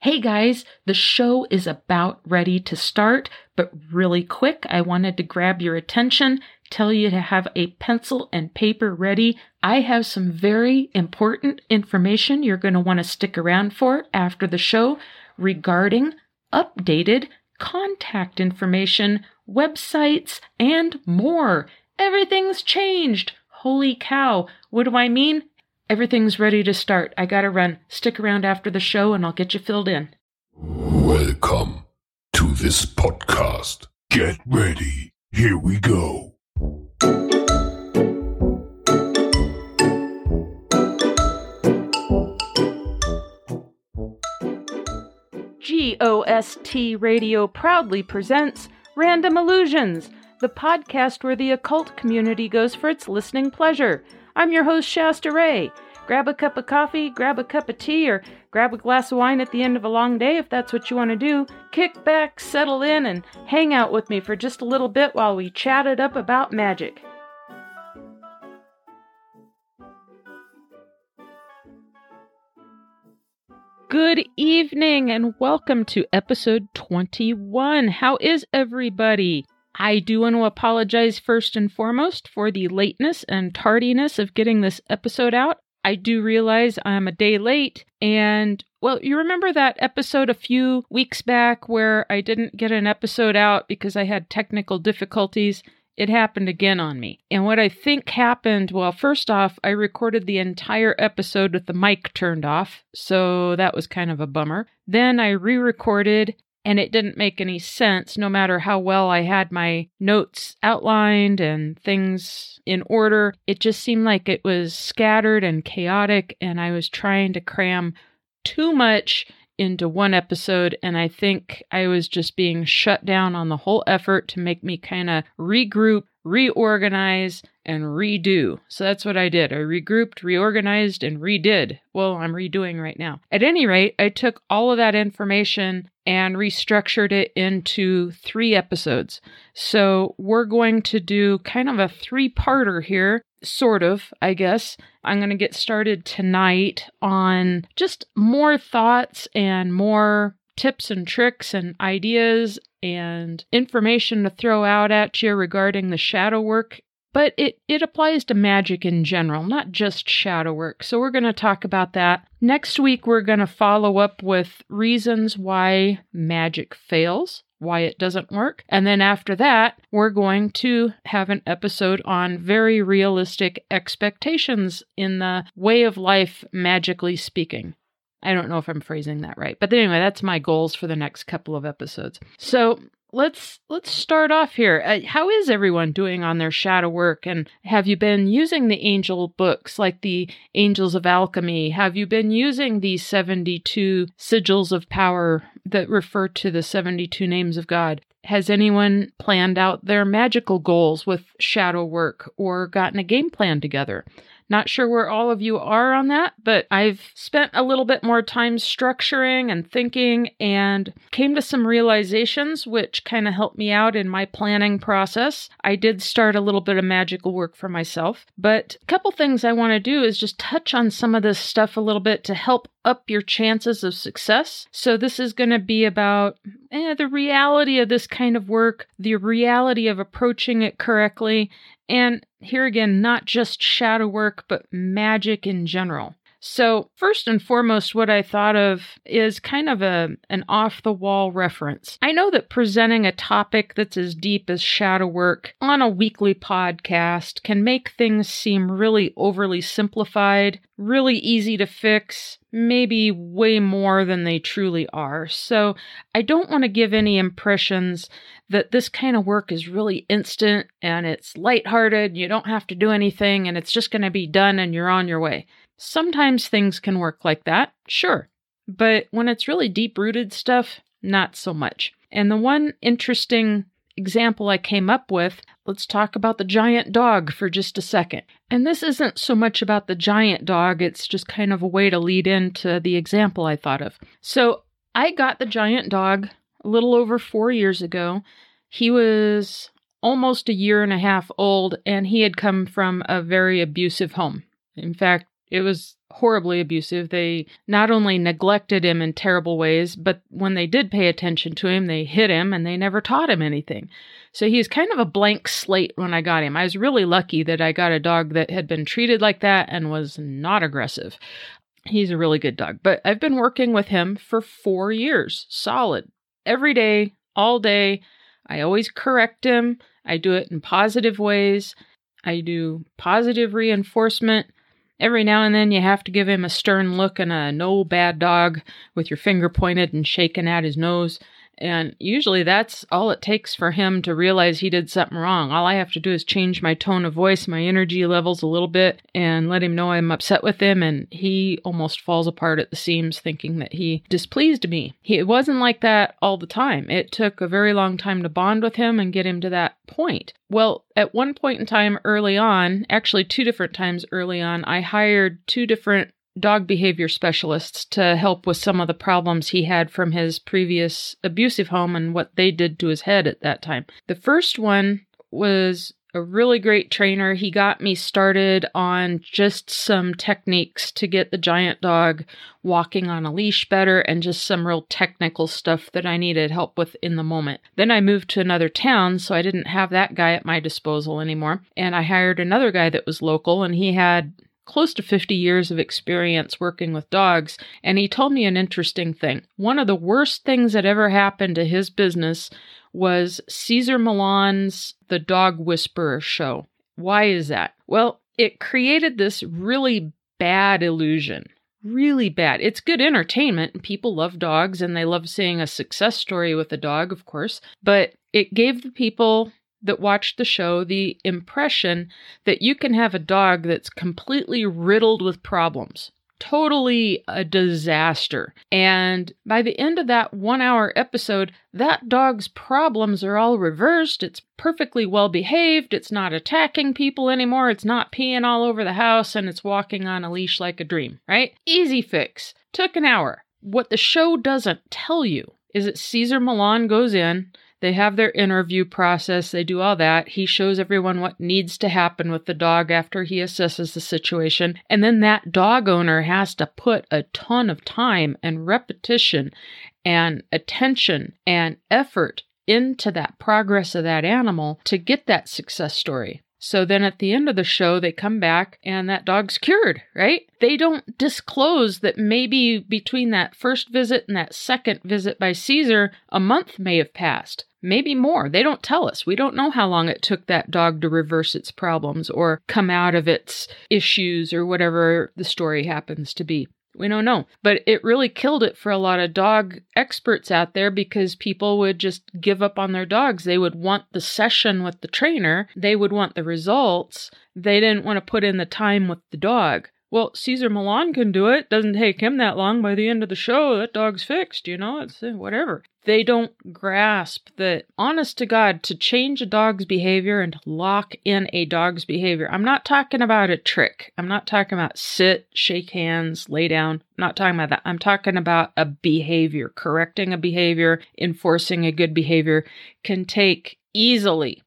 Hey guys, the show is about ready to start, but really quick, I wanted to grab your attention, tell you to have a pencil and paper ready. I have some very important information you're going to want to stick around for after the show regarding updated contact information, websites, and more. Everything's changed. Holy cow. What do I mean? Everything's ready to start. I gotta run. Stick around after the show and I'll get you filled in. Welcome to this podcast. Get ready. Here we go. GOST Radio proudly presents Random Illusions, the podcast where the occult community goes for its listening pleasure. I'm your host, Shasta Ray. Grab a cup of coffee, grab a cup of tea, or grab a glass of wine at the end of a long day if that's what you want to do. Kick back, settle in, and hang out with me for just a little bit while we chat it up about magic. Good evening and welcome to episode 21. How is everybody? I do want to apologize first and foremost for the lateness and tardiness of getting this episode out. I do realize I'm a day late, and, well, you remember that episode a few weeks back where I didn't get an episode out because I had technical difficulties? It happened again on me. And what I think happened, well, first off, I recorded the entire episode with the mic turned off, so that was kind of a bummer. Then I re-recorded, and it didn't make any sense, no matter how well I had my notes outlined and things in order. It just seemed like it was scattered and chaotic, and I was trying to cram too much into one episode, and I think I was just being shut down on the whole effort to make me kind of regroup, reorganize, and redo. So that's what I did. I regrouped, reorganized, and redid. Well, I'm redoing right now. At any rate, I took all of that information and restructured it into 3 episodes. So we're going to do kind of a 3-parter here, sort of, I guess. I'm going to get started tonight on just more thoughts and more tips and tricks and ideas and information to throw out at you regarding the shadow work. But it applies to magic in general, not just shadow work. So we're going to talk about that. Next week, we're going to follow up with reasons why magic fails, why it doesn't work. And then after that, we're going to have an episode on very realistic expectations in the way of life, magically speaking. I don't know if I'm phrasing that right. But anyway, that's my goals for the next couple of episodes. So Let's start off here. How is everyone doing on their shadow work? And have you been using the angel books like the Angels of Alchemy? Have you been using the 72 sigils of power that refer to the 72 names of God? Has anyone planned out their magical goals with shadow work or gotten a game plan together? Not sure where all of you are on that, but I've spent a little bit more time structuring and thinking and came to some realizations which kind of helped me out in my planning process. I did start a little bit of magical work for myself, but a couple things I want to do is just touch on some of this stuff a little bit to help up your chances of success. So this is going to be about the reality of this kind of work, the reality of approaching it correctly, and here again, not just shadow work, but magic in general. So first and foremost, what I thought of is kind of an off-the-wall reference. I know that presenting a topic that's as deep as shadow work on a weekly podcast can make things seem really overly simplified, really easy to fix, maybe way more than they truly are. So I don't want to give any impressions that this kind of work is really instant and it's lighthearted, you don't have to do anything, and it's just going to be done and you're on your way. Sometimes things can work like that, sure. But when it's really deep-rooted stuff, not so much. And the one interesting example I came up with, let's talk about the giant dog for just a second. And this isn't so much about the giant dog, it's just kind of a way to lead into the example I thought of. So I got the giant dog a little over 4 years ago. He was almost a year and a half old, and he had come from a very abusive home. In fact, it was horribly abusive. They not only neglected him in terrible ways, but when they did pay attention to him, they hit him and they never taught him anything. So he's kind of a blank slate when I got him. I was really lucky that I got a dog that had been treated like that and was not aggressive. He's a really good dog. But I've been working with him for 4 years, solid. Every day, all day. I always correct him. I do it in positive ways. I do positive reinforcement. Every now and then you have to give him a stern look and a no bad dog with your finger pointed and shaking at his nose. And usually that's all it takes for him to realize he did something wrong. All I have to do is change my tone of voice, my energy levels a little bit, and let him know I'm upset with him. And he almost falls apart at the seams thinking that he displeased me. It wasn't like that all the time. It took a very long time to bond with him and get him to that point. Well, at one point in time early on, actually 2 different times early on, I hired 2 different dog behavior specialists to help with some of the problems he had from his previous abusive home and what they did to his head at that time. The first one was a really great trainer. He got me started on just some techniques to get the giant dog walking on a leash better and just some real technical stuff that I needed help with in the moment. Then I moved to another town, so I didn't have that guy at my disposal anymore. And I hired another guy that was local, and he had close to 50 years of experience working with dogs, and he told me an interesting thing. One of the worst things that ever happened to his business was Cesar Millan's The Dog Whisperer show. Why is that? Well, it created this really bad illusion. Really bad. It's good entertainment, and people love dogs, and they love seeing a success story with a dog, of course, but it gave the people that watched the show the impression that you can have a dog that's completely riddled with problems, totally a disaster. And by the end of that 1-hour episode, that dog's problems are all reversed. It's perfectly well behaved. It's not attacking people anymore. It's not peeing all over the house, and it's walking on a leash like a dream, right? Easy fix. Took an hour. What the show doesn't tell you is that Cesar Millan goes in. They have their interview process. They do all that. He shows everyone what needs to happen with the dog after he assesses the situation. And then that dog owner has to put a ton of time and repetition and attention and effort into that progress of that animal to get that success story. So then at the end of the show, they come back and that dog's cured, right? They don't disclose that maybe between that first visit and that second visit by Cesar, a month may have passed. Maybe more. They don't tell us. We don't know how long it took that dog to reverse its problems or come out of its issues or whatever the story happens to be. We don't know. But it really killed it for a lot of dog experts out there because people would just give up on their dogs. They would want the session with the trainer. They would want the results. They didn't want to put in the time with the dog. Well, Cesar Millan can do it. Doesn't take him that long. By the end of the show, that dog's fixed, it's whatever. They don't grasp that, honest to God, to change a dog's behavior and to lock in a dog's behavior. I'm not talking about a trick. I'm not talking about sit, shake hands, lay down. I'm not talking about that. I'm talking about a behavior. Correcting a behavior, enforcing a good behavior can take easily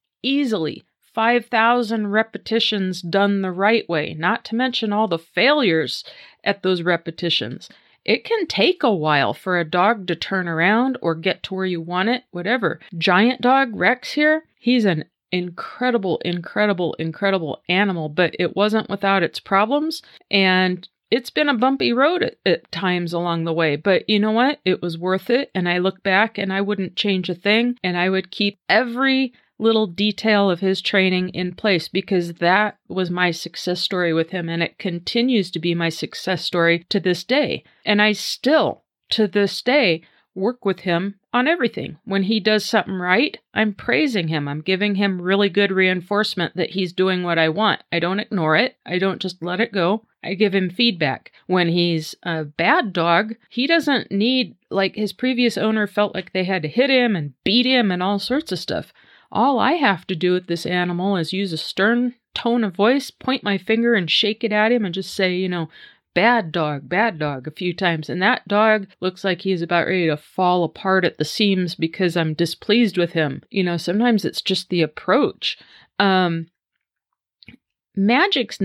5,000 repetitions done the right way, not to mention all the failures at those repetitions. It can take a while for a dog to turn around or get to where you want it, whatever. Giant dog Rex here, he's an incredible animal, but it wasn't without its problems, and it's been a bumpy road at times along the way, but you know what? It was worth it, and I look back and I wouldn't change a thing, and I would keep every little detail of his training in place because that was my success story with him, and it continues to be my success story to this day. And I still, to this day, work with him on everything. When he does something right, I'm praising him. I'm giving him really good reinforcement that he's doing what I want. I don't ignore it. I don't just let it go. I give him feedback. When he's a bad dog, he doesn't need, like his previous owner felt like they had to hit him and beat him and all sorts of stuff. All I have to do with this animal is use a stern tone of voice, point my finger and shake it at him and just say, bad dog, a few times. And that dog looks like he's about ready to fall apart at the seams because I'm displeased with him. Sometimes it's just the approach. Magic's not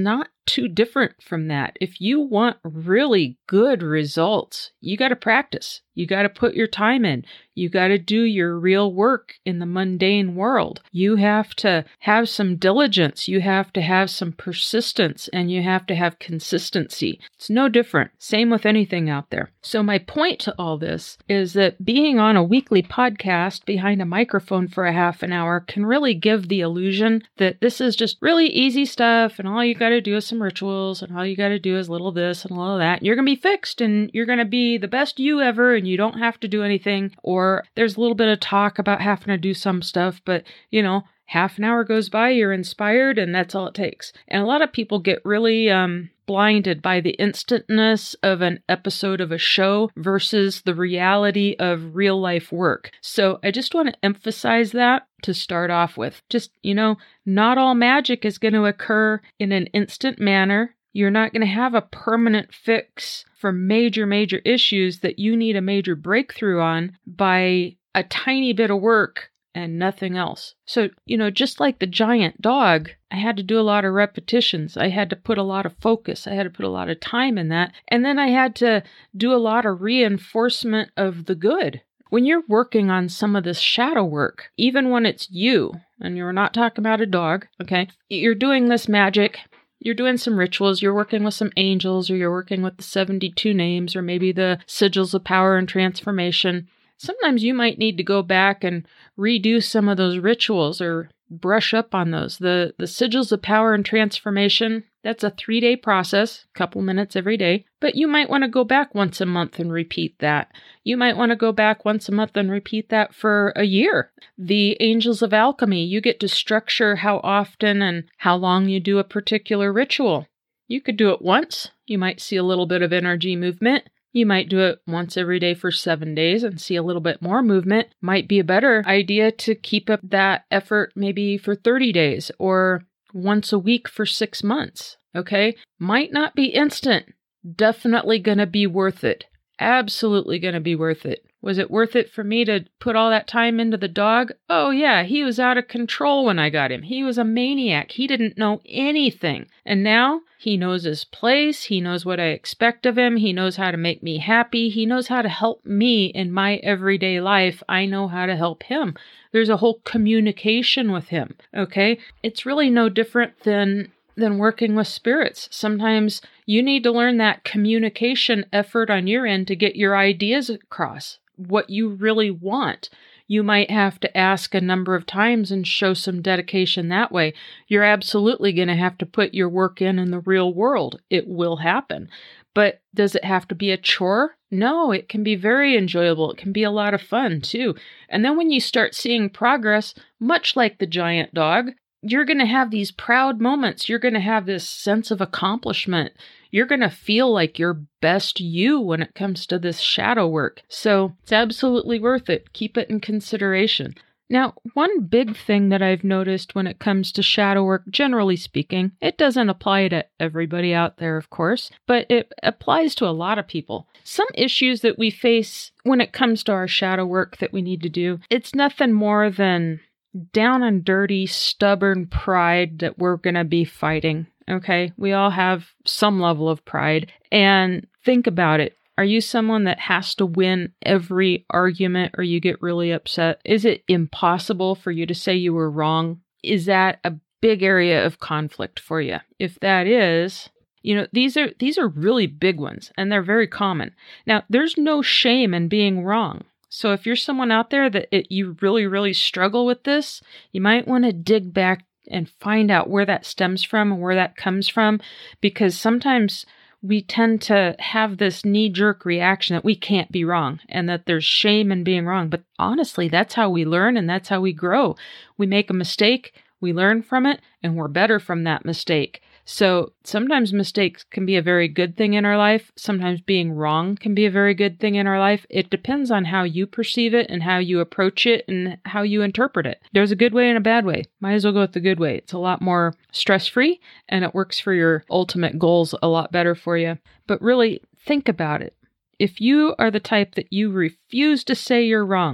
too different from that. If you want really good results, you got to practice. You got to put your time in. You got to do your real work in the mundane world. You have to have some diligence. You have to have some persistence, and you have to have consistency. It's no different. Same with anything out there. So my point to all this is that being on a weekly podcast behind a microphone for a half an hour can really give the illusion that this is just really easy stuff, and all you got to do is some rituals, and all you got to do is little this and a little that. And you're going to be fixed, and you're going to be the best you ever, and you don't have to do anything. Or there's a little bit of talk about having to do some stuff, but half an hour goes by, you're inspired, and that's all it takes. And a lot of people get really blinded by the instantness of an episode of a show versus the reality of real life work. So I just want to emphasize that to start off with. Just, not all magic is going to occur in an instant manner. You're not going to have a permanent fix for major issues that you need a major breakthrough on by a tiny bit of work and nothing else. So, just like the giant dog, I had to do a lot of repetitions. I had to put a lot of focus. I had to put a lot of time in that. And then I had to do a lot of reinforcement of the good. When you're working on some of this shadow work, even when it's you, and you're not talking about a dog, okay, you're doing this magic. You're doing some rituals, you're working with some angels, or you're working with the 72 names, or maybe the sigils of power and transformation. Sometimes you might need to go back and redo some of those rituals or brush up on those. The sigils of power and transformation, that's a 3-day process, a couple minutes every day. But you might want to go back once a month and repeat that. You might want to go back once a month and repeat that for a year. The angels of alchemy, you get to structure how often and how long you do a particular ritual. You could do it once. You might see a little bit of energy movement. You might do it once every day for 7 days and see a little bit more movement. Might be a better idea to keep up that effort maybe for 30 days or once a week for 6 months. Okay? Might not be instant. Definitely going to be worth it. Absolutely going to be worth it. Was it worth it for me to put all that time into the dog? Oh yeah, he was out of control when I got him. He was a maniac. He didn't know anything. And now he knows his place. He knows what I expect of him. He knows how to make me happy. He knows how to help me in my everyday life. I know how to help him. There's a whole communication with him. Okay? It's really no different than working with spirits. Sometimes you need to learn that communication effort on your end to get your ideas across, what you really want. You might have to ask a number of times and show some dedication that way. You're absolutely going to have to put your work in the real world. It will happen. But does it have to be a chore? No, it can be very enjoyable. It can be a lot of fun too. And then when you start seeing progress, much like the giant dog, you're going to have these proud moments. You're going to have this sense of accomplishment. You're going to feel like your best you when it comes to this shadow work. So it's absolutely worth it. Keep it in consideration. Now, one big thing that I've noticed when it comes to shadow work, generally speaking, it doesn't apply to everybody out there, of course, but it applies to a lot of people. Some issues that we face when it comes to our shadow work that we need to do, it's nothing more than down and dirty, stubborn pride that we're going to be fighting. Okay? We all have some level of pride. And think about it. Are you someone that has to win every argument or you get really upset? Is it impossible for you to say you were wrong? Is that a big area of conflict for you? If that is, these are really big ones and they're very common. Now, there's no shame in being wrong. So if you're someone out there that you really struggle with this, you might want to dig back and find out where that stems from and where that comes from, because sometimes we tend to have this knee-jerk reaction that we can't be wrong and that there's shame in being wrong. But honestly, that's how we learn and that's how we grow. We make a mistake, we learn from it, and we're better from that mistake. So sometimes mistakes can be a very good thing in our life. Sometimes being wrong can be a very good thing in our life. It depends on how you perceive it and how you approach it and how you interpret it. There's a good way and a bad way. Might as well go with the good way. It's a lot more stress-free and it works for your ultimate goals a lot better for you. But really, think about it. If you are the type that you refuse to say you're wrong,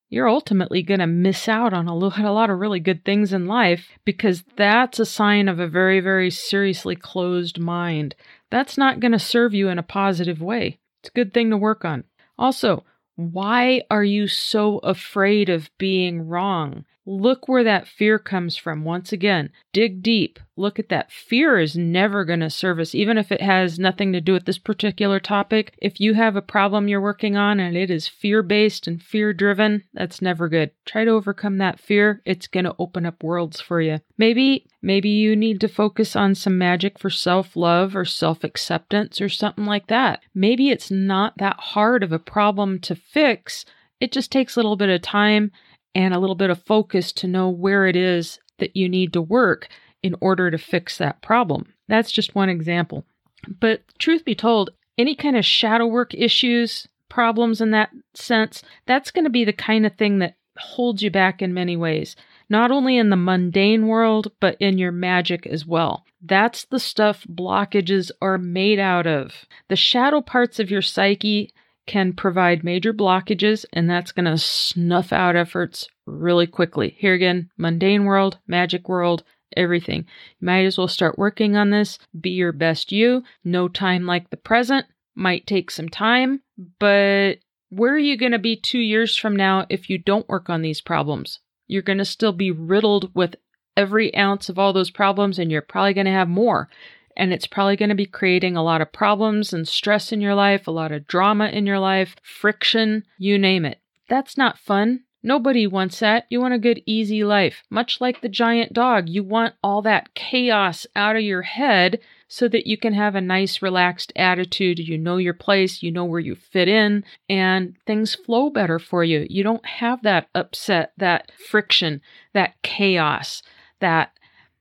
you're ultimately going to miss out on a lot of really good things in life, because that's a sign of a very, very seriously closed mind. That's not going to serve you in a positive way. It's a good thing to work on. Also, why are you so afraid of being wrong? Look where that fear comes from. Once again, dig deep. Look at that. Fear is never going to serve us, even if it has nothing to do with this particular topic. If you have a problem you're working on and it is fear-based and fear-driven, that's never good. Try to overcome that fear. It's going to open up worlds for you. Maybe you need to focus on some magic for self-love or self-acceptance or something like that. Maybe it's not that hard of a problem to fix. It just takes a little bit of time and a little bit of focus to know where it is that you need to work in order to fix that problem. That's just one example. But truth be told, any kind of shadow work issues, problems in that sense, that's going to be the kind of thing that holds you back in many ways. Not only in the mundane world, but in your magic as well. That's the stuff blockages are made out of. The shadow parts of your psyche can provide major blockages, and that's going to snuff out efforts really quickly. Here again, mundane world, magic world, everything. You might as well start working on this. Be your best you. No time like the present. Might take some time, but where are you going to be 2 years from now if you don't work on these problems? You're going to still be riddled with every ounce of all those problems, and you're probably going to have more. And it's probably going to be creating a lot of problems and stress in your life, a lot of drama in your life, friction, you name it. That's not fun. Nobody wants that. You want a good, easy life. Much like the giant dog, you want all that chaos out of your head so that you can have a nice, relaxed attitude. You know your place, you know where you fit in, and things flow better for you. You don't have that upset, that friction, that chaos, that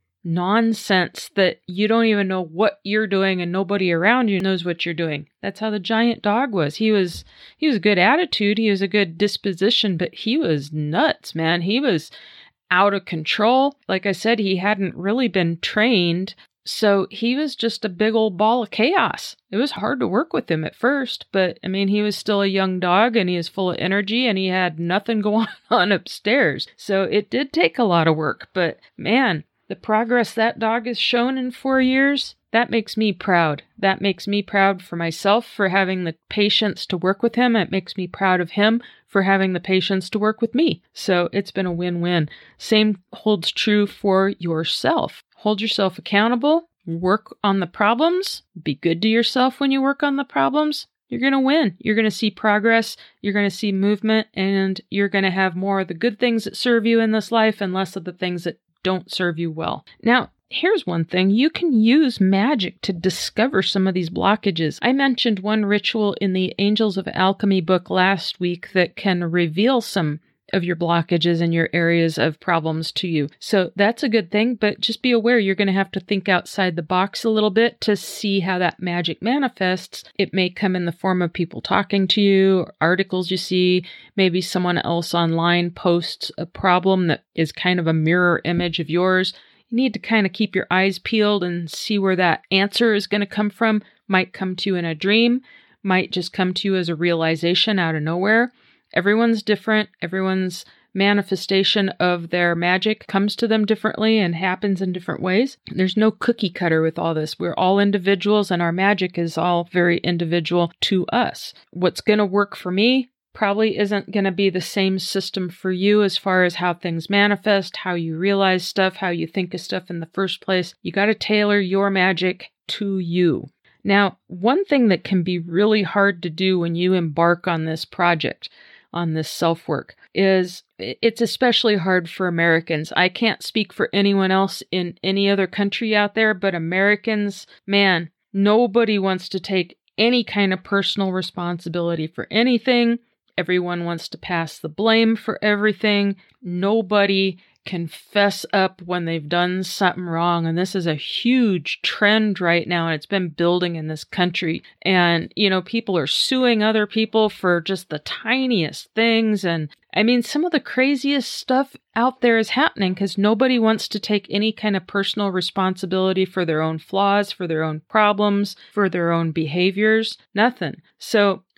nonsense that you don't even know what you're doing and nobody around you knows what you're doing. That's how the giant dog was. He was a good attitude. He was a good disposition, but he was nuts, man. He was out of control. Like I said, he hadn't really been trained. So he was just a big old ball of chaos. It was hard to work with him at first, but I mean, he was still a young dog and he was full of energy and he had nothing going on upstairs. So it did take a lot of work, but man, the progress that dog has shown in 4 years, that makes me proud. That makes me proud for myself for having the patience to work with him. It makes me proud of him for having the patience to work with me. So it's been a win-win. Same holds true for yourself. Hold yourself accountable. Work on the problems. Be good to yourself when you work on the problems. You're going to win. You're going to see progress. You're going to see movement. And you're going to have more of the good things that serve you in this life and less of the things that don't serve you well. Now, here's one thing. You can use magic to discover some of these blockages. I mentioned one ritual in the Angels of Alchemy book last week that can reveal some of your blockages and your areas of problems to you. So that's a good thing, but just be aware you're going to have to think outside the box a little bit to see how that magic manifests. It may come in the form of people talking to you, articles you see, maybe someone else online posts a problem that is kind of a mirror image of yours. You need to kind of keep your eyes peeled and see where that answer is going to come from. Might come to you in a dream, might just come to you as a realization out of nowhere. Everyone's different. Everyone's manifestation of their magic comes to them differently and happens in different ways. There's no cookie cutter with all this. We're all individuals and our magic is all very individual to us. What's going to work for me probably isn't going to be the same system for you as far as how things manifest, how you realize stuff, how you think of stuff in the first place. You got to tailor your magic to you. Now, one thing that can be really hard to do when you embark on this project, on this self-work, is it's especially hard for Americans. I can't speak for anyone else in any other country out there, but Americans, man, nobody wants to take any kind of personal responsibility for anything. Everyone wants to pass the blame for everything. Nobody can fess up when they've done something wrong. And this is a huge trend right now, and it's been building in this country. And, people are suing other people for just the tiniest things. And I mean, some of the craziest stuff out there is happening because nobody wants to take any kind of personal responsibility for their own flaws, for their own problems, for their own behaviors, nothing. So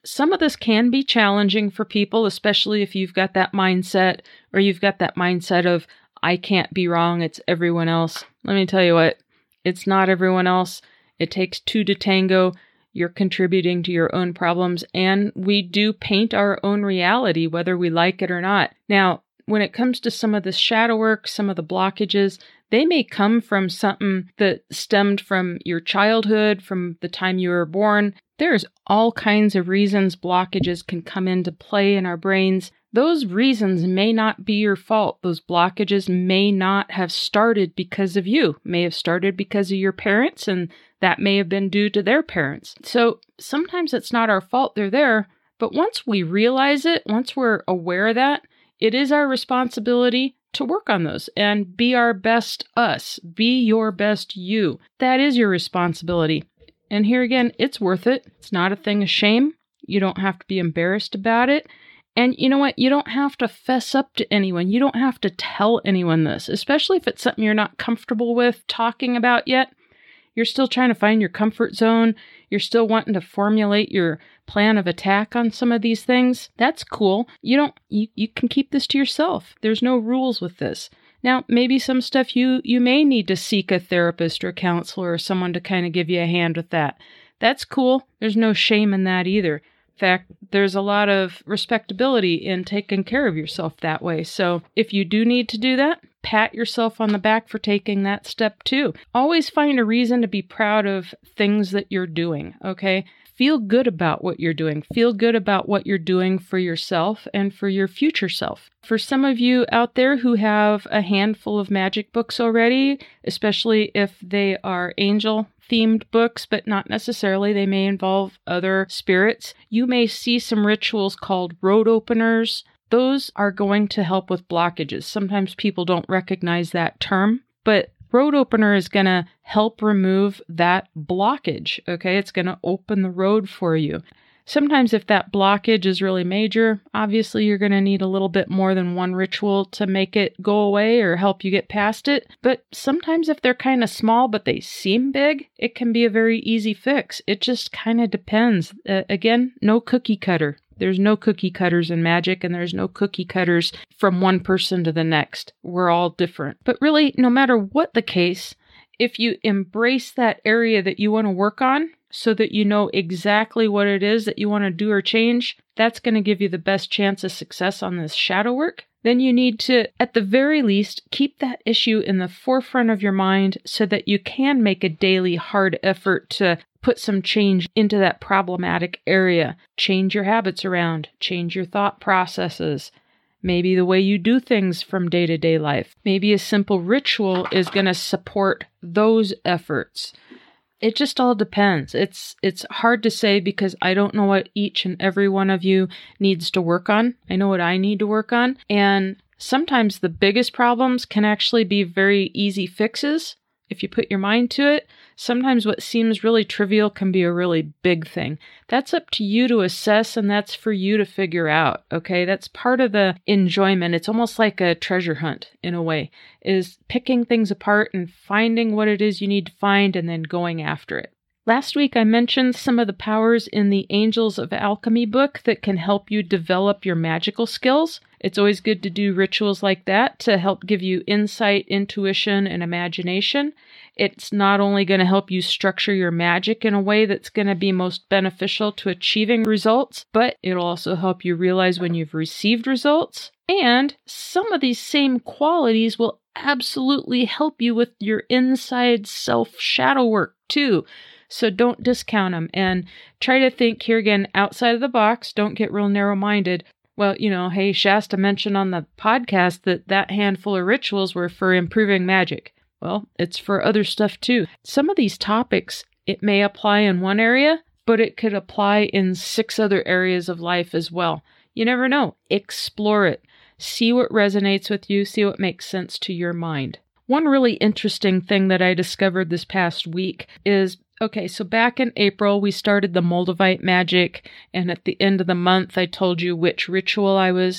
some of this can be challenging for people, especially if you've got that mindset, or you've got that mindset of, I can't be wrong, it's everyone else. Let me tell you what, it's not everyone else. It takes two to tango. You're contributing to your own problems, and we do paint our own reality, whether we like it or not. Now, when it comes to some of the shadow work, some of the blockages, they may come from something that stemmed from your childhood, from the time you were born. There's all kinds of reasons blockages can come into play in our brains. Those reasons may not be your fault. Those blockages may not have started because of you, may have started because of your parents, and that may have been due to their parents. So sometimes it's not our fault they're there, but once we realize it, once we're aware of that, it is our responsibility to work on those and be our best us, be your best you. That is your responsibility. And here again, it's worth it. It's not a thing of shame. You don't have to be embarrassed about it. And you know what? You don't have to fess up to anyone. You don't have to tell anyone this, especially if it's something you're not comfortable with talking about yet. You're still trying to find your comfort zone. You're still wanting to formulate your plan of attack on some of these things. That's cool. You can keep this to yourself. There's no rules with this. Now, maybe some stuff you may need to seek a therapist or a counselor or someone to kind of give you a hand with that. That's cool. There's no shame in that either. In fact, there's a lot of respectability in taking care of yourself that way. So if you do need to do that, pat yourself on the back for taking that step too. Always find a reason to be proud of things that you're doing, okay? Feel good about what you're doing. Feel good about what you're doing for yourself and for your future self. For some of you out there who have a handful of magic books already, especially if they are angel-themed books, but not necessarily, they may involve other spirits, you may see some rituals called road openers. Those are going to help with blockages. Sometimes people don't recognize that term, but road opener is going to help remove that blockage, okay? It's going to open the road for you. Sometimes if that blockage is really major, obviously you're going to need a little bit more than one ritual to make it go away or help you get past it. But sometimes if they're kind of small but they seem big, it can be a very easy fix. It just kind of depends. Again, no cookie cutter. There's no cookie cutters in magic, and there's no cookie cutters from one person to the next. We're all different. But really, no matter what the case, if you embrace that area that you want to work on so that you know exactly what it is that you want to do or change, that's going to give you the best chance of success on this shadow work. Then you need to, at the very least, keep that issue in the forefront of your mind so that you can make a daily hard effort to put some change into that problematic area. Change your habits around, change your thought processes, maybe the way you do things from day-to-day life. Maybe a simple ritual is going to support those efforts. It just all depends. It's hard to say because I don't know what each and every one of you needs to work on. I know what I need to work on. And sometimes the biggest problems can actually be very easy fixes if you put your mind to it. Sometimes what seems really trivial can be a really big thing. That's up to you to assess, and that's for you to figure out, okay? That's part of the enjoyment. It's almost like a treasure hunt in a way, is picking things apart and finding what it is you need to find and then going after it. Last week, I mentioned some of the powers in the Angels of Alchemy book that can help you develop your magical skills. It's always good to do rituals like that to help give you insight, intuition, and imagination. It's not only going to help you structure your magic in a way that's going to be most beneficial to achieving results, but it'll also help you realize when you've received results. And some of these same qualities will absolutely help you with your inside self shadow work too. So don't discount them and try to think here again outside of the box. Don't get real narrow-minded. Well, hey, Shasta mentioned on the podcast that handful of rituals were for improving magic. Well, it's for other stuff too. Some of these topics, it may apply in one area, but it could apply in 6 other areas of life as well. You never know. Explore it. See what resonates with you. See what makes sense to your mind. One really interesting thing that I discovered this past week is, okay, so back in April, we started the Moldavite magic, and at the end of the month, I told you which ritual I was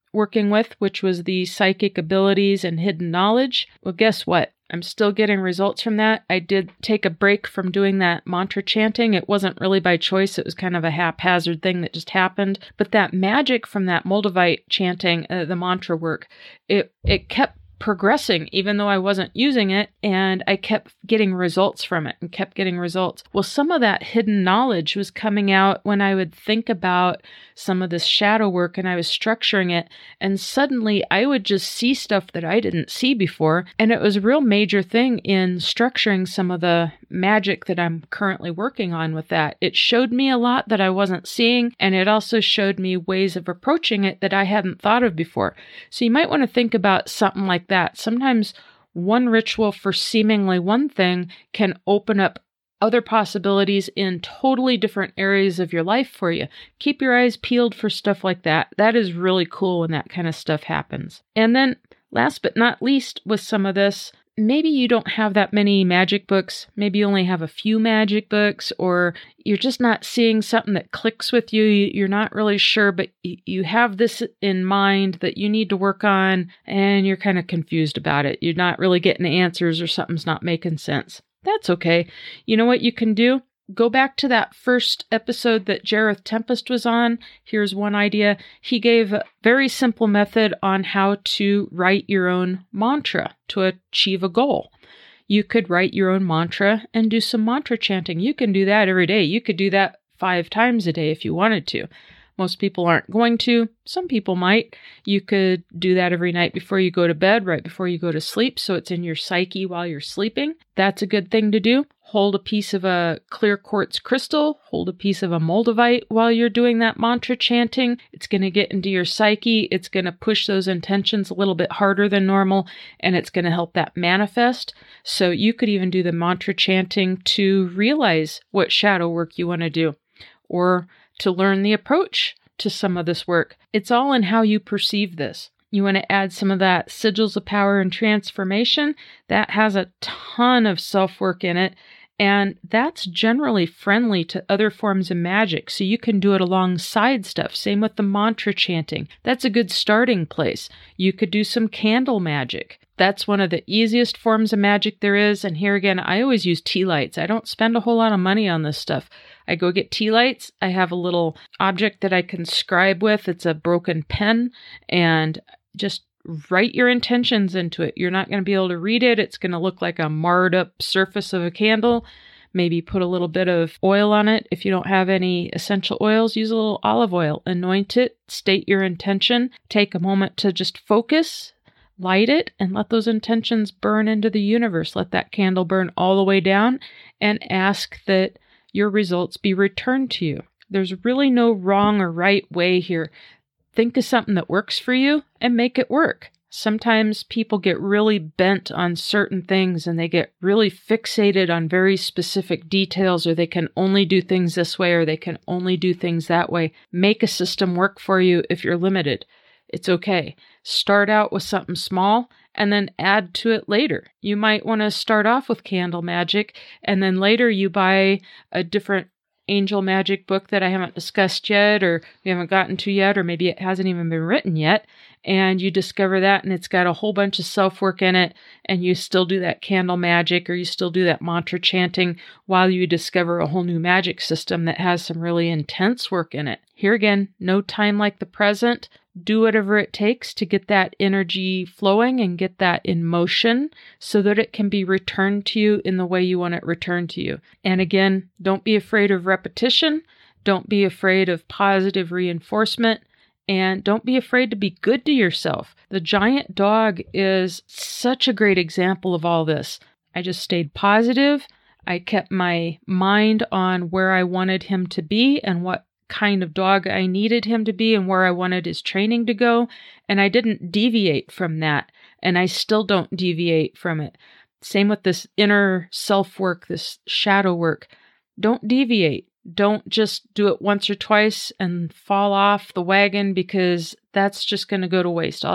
working with, which was the psychic abilities and hidden knowledge. Well, guess what? I'm still getting results from that. I did take a break from doing that mantra chanting. It wasn't really by choice. It was kind of a haphazard thing that just happened. But that magic from that Moldavite chanting, the mantra work, it kept progressing even though I wasn't using it, and I kept getting results from it and kept getting results. Well, some of that hidden knowledge was coming out when I would think about some of this shadow work and I was structuring it, and suddenly I would just see stuff that I didn't see before, and it was a real major thing in structuring some of the magic that I'm currently working on with that. It showed me a lot that I wasn't seeing, and it also showed me ways of approaching it that I hadn't thought of before. So you might want to think about something like that. Sometimes one ritual for seemingly one thing can open up other possibilities in totally different areas of your life for you. Keep your eyes peeled for stuff like that. That is really cool when that kind of stuff happens. And then last but not least with some of this, maybe you don't have that many magic books. Maybe you only have a few magic books, or you're just not seeing something that clicks with you. You're not really sure, but you have this in mind that you need to work on, and you're kind of confused about it. You're not really getting answers, or something's not making sense. That's okay. You know what you can do? Go back to that first episode that Jareth Tempest was on. Here's one idea. He gave a very simple method on how to write your own mantra to achieve a goal. You could write your own mantra and do some mantra chanting. You can do that every day. You could do that 5 times a day if you wanted to. Most people aren't going to. Some people might. You could do that every night before you go to bed, right before you go to sleep, so it's in your psyche while you're sleeping. That's a good thing to do. Hold a piece of a clear quartz crystal, hold a piece of a Moldavite while you're doing that mantra chanting. It's going to get into your psyche. It's going to push those intentions a little bit harder than normal, and it's going to help that manifest. So you could even do the mantra chanting to realize what shadow work you want to do, or to learn the approach to some of this work. It's all in how you perceive this. You want to add some of that sigils of power and transformation. That has a ton of self-work in it, and that's generally friendly to other forms of magic, so you can do it alongside stuff. Same with the mantra chanting. That's a good starting place. You could do some candle magic. That's one of the easiest forms of magic there is, and here again, I always use tea lights. I don't spend a whole lot of money on this stuff. I go get tea lights. I have a little object that I can scribe with. It's a broken pen, and just write your intentions into it. You're not going to be able to read it. It's going to look like a marred up surface of a candle. Maybe put a little bit of oil on it. If you don't have any essential oils, use a little olive oil. Anoint it. State your intention. Take a moment to just focus. Light it and let those intentions burn into the universe. Let that candle burn all the way down, and ask that your results be returned to you. There's really no wrong or right way here. Think of something that works for you and make it work. Sometimes people get really bent on certain things, and they get really fixated on very specific details, or they can only do things this way, or they can only do things that way. Make a system work for you if you're limited. It's okay. Start out with something small and then add to it later. You might want to start off with candle magic, and then later you buy a different angel magic book that I haven't discussed yet, or we haven't gotten to yet, or maybe it hasn't even been written yet, and you discover that, and it's got a whole bunch of self-work in it, and you still do that candle magic, or you still do that mantra chanting while you discover a whole new magic system that has some really intense work in it. Here again, no time like the present. Do whatever it takes to get that energy flowing and get that in motion so that it can be returned to you in the way you want it returned to you. And again, don't be afraid of repetition. Don't be afraid of positive reinforcement. And don't be afraid to be good to yourself. The giant dog is such a great example of all this. I just stayed positive. I kept my mind on where I wanted him to be and what kind of dog I needed him to be and where I wanted his training to go. And I didn't deviate from that. And I still don't deviate from it. Same with this inner self-work, this shadow work. Don't deviate. Don't just do it once or twice and fall off the wagon, because that's just going to go to waste. All that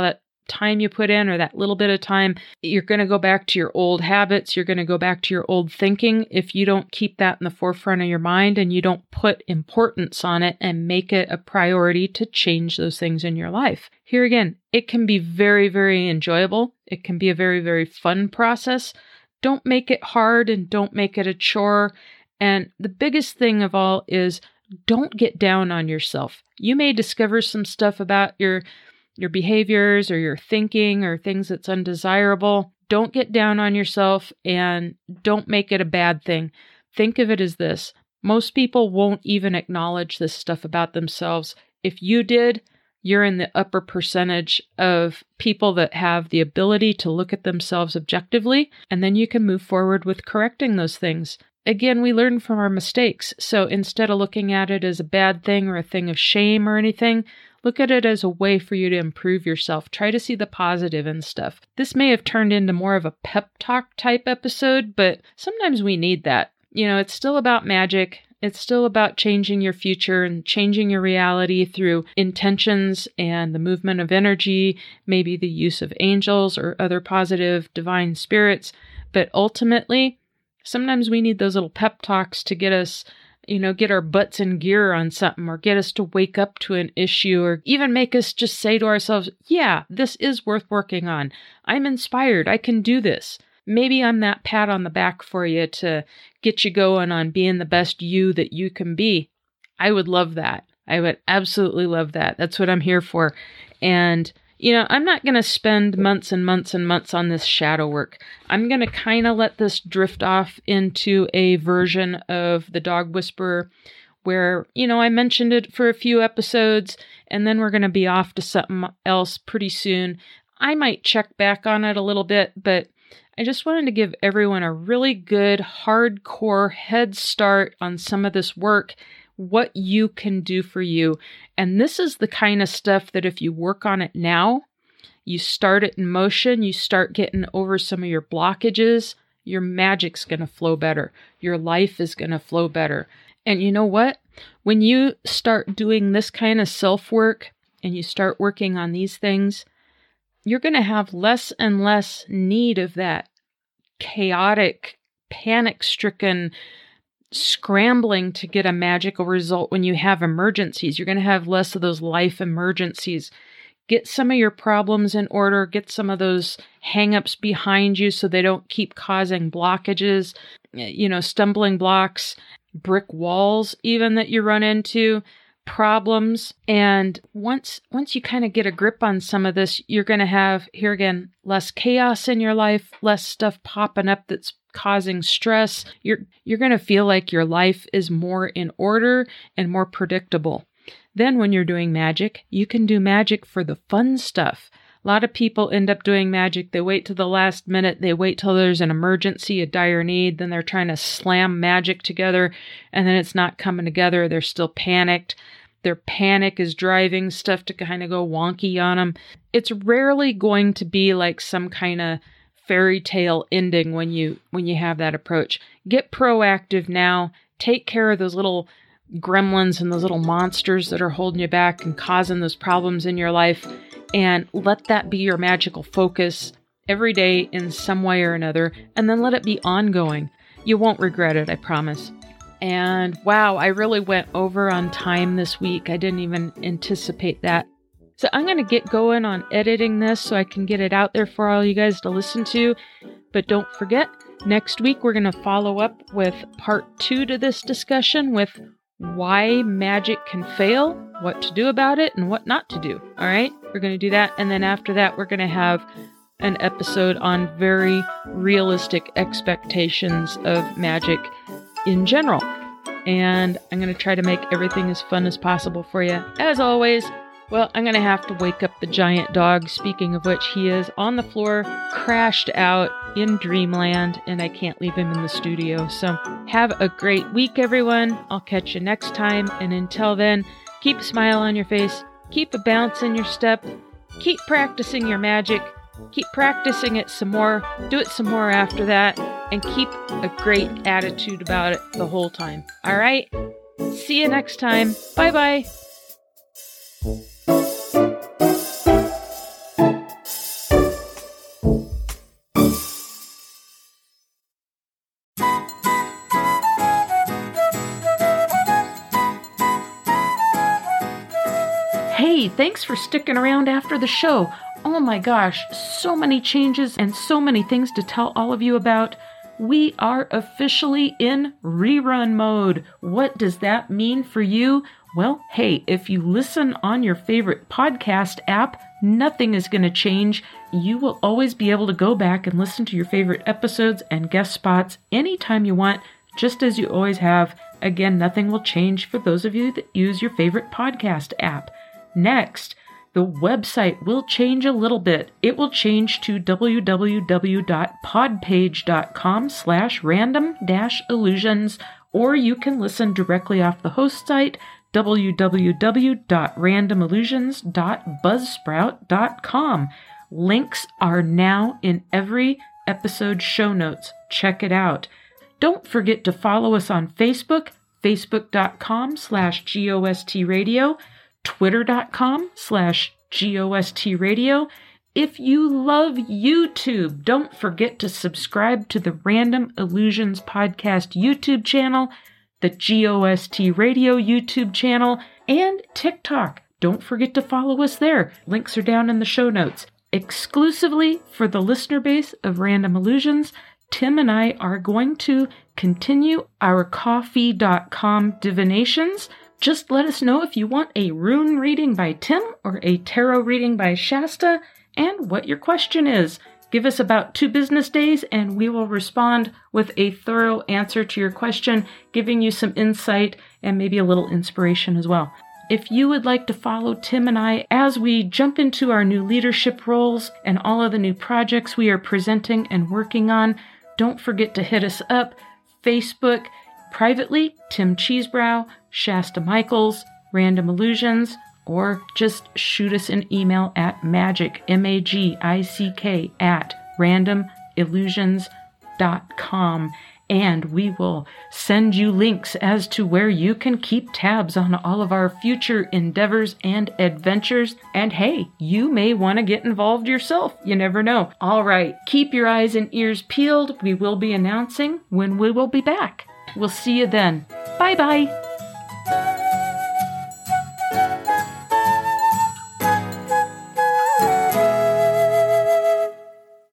time you put in or that little bit of time, you're going to go back to your old habits. You're going to go back to your old thinking if you don't keep that in the forefront of your mind and you don't put importance on it and make it a priority to change those things in your life. Here again, it can be very, very enjoyable. It can be a very, very fun process. Don't make it hard and don't make it a chore. And the biggest thing of all is don't get down on yourself. You may discover some stuff about your behaviors or your thinking or things that's undesirable. Don't get down on yourself and don't make it a bad thing. Think of it as this. Most people won't even acknowledge this stuff about themselves. If you did, you're in the upper percentage of people that have the ability to look at themselves objectively, and then you can move forward with correcting those things. Again, we learn from our mistakes. So instead of looking at it as a bad thing or a thing of shame or anything, look at it as a way for you to improve yourself. Try to see the positive in stuff. This may have turned into more of a pep talk type episode, but sometimes we need that. It's still about magic. It's still about changing your future and changing your reality through intentions and the movement of energy, maybe the use of angels or other positive divine spirits. But ultimately, sometimes we need those little pep talks to get us, get our butts in gear on something or get us to wake up to an issue or even make us just say to ourselves, yeah, this is worth working on. I'm inspired. I can do this. Maybe I'm that pat on the back for you to get you going on being the best you that you can be. I would love that. I would absolutely love that. That's what I'm here for. And I'm not going to spend months and months and months on this shadow work. I'm going to kind of let this drift off into a version of the Dog Whisperer where, I mentioned it for a few episodes and then we're going to be off to something else pretty soon. I might check back on it a little bit, but I just wanted to give everyone a really good, hardcore head start on some of this work, what you can do for you. And this is the kind of stuff that if you work on it now, you start it in motion, you start getting over some of your blockages, your magic's going to flow better. Your life is going to flow better. And you know what? When you start doing this kind of self-work and you start working on these things, you're going to have less and less need of that chaotic, panic-stricken scrambling to get a magical result when you have emergencies. You're going to have less of those life emergencies. Get some of your problems in order. Get some of those hang-ups behind you so they don't keep causing blockages, stumbling blocks, brick walls even that you run into. Problems. And once you kind of get a grip on some of this, you're going to have, here again, less chaos in your life, less stuff popping up that's causing stress. You're going to feel like your life is more in order and more predictable. Then when you're doing magic, you can do magic for the fun stuff. A lot of people end up doing magic. They wait till the last minute. They wait till there's an emergency, a dire need. Then they're trying to slam magic together and then it's not coming together. They're still panicked. Their panic is driving stuff to kind of go wonky on them. It's rarely going to be like some kind of fairy tale ending when you have that approach. Get proactive now. Take care of those little gremlins and those little monsters that are holding you back and causing those problems in your life. And let that be your magical focus every day in some way or another. And then let it be ongoing. You won't regret it, I promise. And wow, I really went over on time this week. I didn't even anticipate that. So I'm going to get going on editing this so I can get it out there for all you guys to listen to. But don't forget, next week we're going to follow up with part 2 to this discussion with why magic can fail, what to do about it, and what not to do. All right, we're going to do that. And then after that, we're going to have an episode on very realistic expectations of magic in general. And I'm going to try to make everything as fun as possible for you. As always, well, I'm going to have to wake up the giant dog, speaking of which he is on the floor, crashed out in dreamland, and I can't leave him in the studio. So have a great week, everyone. I'll catch you next time. And until then, keep a smile on your face, keep a bounce in your step, keep practicing your magic, keep practicing it some more, do it some more after that, and keep a great attitude about it the whole time. All right? See you next time. Bye-bye. Thanks for sticking around after the show. Oh my gosh, so many changes and so many things to tell all of you about. We are officially in rerun mode. What does that mean for you? Well, hey, if you listen on your favorite podcast app, nothing is going to change. You will always be able to go back and listen to your favorite episodes and guest spots anytime you want, just as you always have. Again, nothing will change for those of you that use your favorite podcast app. Next, the website will change a little bit. It will change to www.podpage.com/random-illusions, or you can listen directly off the host site, www.randomillusions.buzzsprout.com. Links are now in every episode show notes. Check it out. Don't forget to follow us on Facebook, facebook.com/GOSTradio, twitter.com/GOSTradio. If you love YouTube, don't forget to subscribe to the Random Illusions Podcast YouTube channel, the GOST Radio YouTube channel, and TikTok. Don't forget to follow us there. Links are down in the show notes. Exclusively for the listener base of Random Illusions, Tim and I are going to continue our Ko-fi.com divinations. Just let us know if you want a rune reading by Tim or a tarot reading by Shasta and what your question is. Give us about 2 business days and we will respond with a thorough answer to your question, giving you some insight and maybe a little inspiration as well. If you would like to follow Tim and I as we jump into our new leadership roles and all of the new projects we are presenting and working on, don't forget to hit us up. Facebook, privately, Tim Cheesebrow, Shasta Michaels, Random Illusions, or just shoot us an email at magic, MAGICK, at randomillusions.com. And we will send you links as to where you can keep tabs on all of our future endeavors and adventures. And hey, you may want to get involved yourself. You never know. All right, keep your eyes and ears peeled. We will be announcing when we will be back. We'll see you then. Bye-bye.